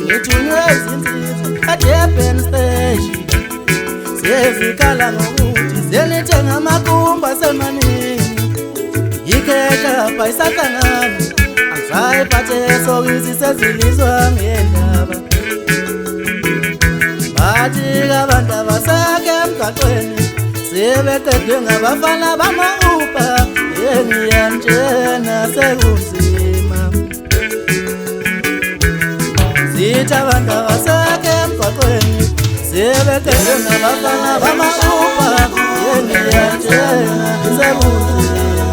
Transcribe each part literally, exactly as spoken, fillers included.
ngithunywe izinsizwa eDurban Station. Siyezikhala ngokuthi senithenga amakumba semaningi, ikhesha phayisahlangana angizayiphathe sokisi sezilizwa ngendaba. Bathi abantu abasake emgaqweni sebeqedwe ngabafana bama-Uber, engiyantshena sekunzima. Zithi abantu abasake emgaqweni sebeqedwe ngabafana bama-Uber, engiyantshena sekunzima.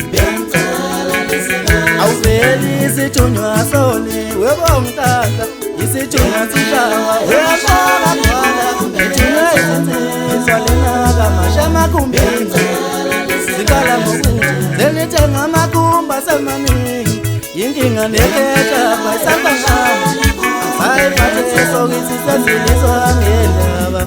Awuveli isithunywa soni webongtata, isithunywa sishawa weyashaka mwana. Ngithunywe izinsizwa lenaka masha emakumbini, zikhala ngokuthi senithenga amakumba semaningi, inkinga nekhesha phayisahlangana angizayiphathe sokisi sezilizwa ngendaba.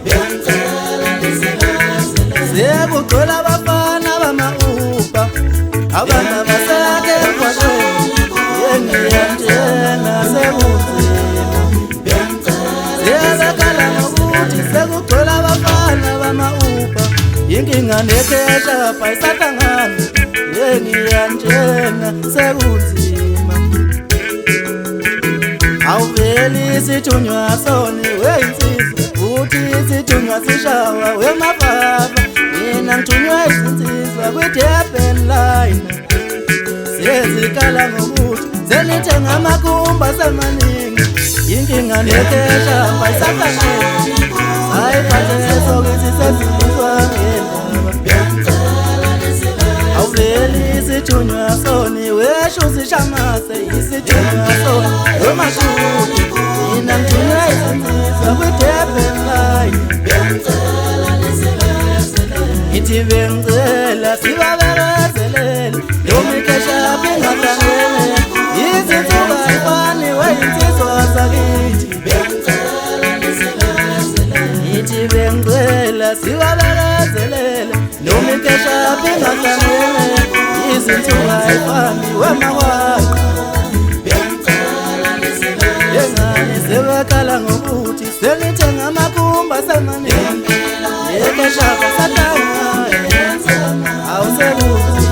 Sekugcwele abafana bama-Uber, abantu abasake emgwaqweni, engiyantshena sekunzima. Siyabekhala ngokuthi sekugcwele abafana bama-Uber, inkinga nekhesha phayisahlangana, engiyantshena sekunzima. Awuveli isithunywa soni weyinsizwa, futhi isithunywa sishawa wemababa. Mina ngithunywe izinsizwa kwi-Durban line. Siyezikhala ngokuthi senithenga amakumba semaningi, inkinga nekhesha phayisahlangana angizayiphathe sokisi sezilizwa ngendaba. Awuveli isithunywa soni weshuzi shamase, isithunywa soni wemashuti. Mina ngithunywe izinsizwa kwi-Durban line. Ngithi bengicela sibabekezelele, noma ikhesha ingahlangene, izinsuku ayifani weyinsizwa zakithi. Ngithi bengicela sibabekezelele, noma ikhesha ingahlangene, izinsuku ayifani wemakwakho. Yengane sebekhala ngokuthi senithenga amakumba semaningi, ikhesha phayisahlangana awusekunzima.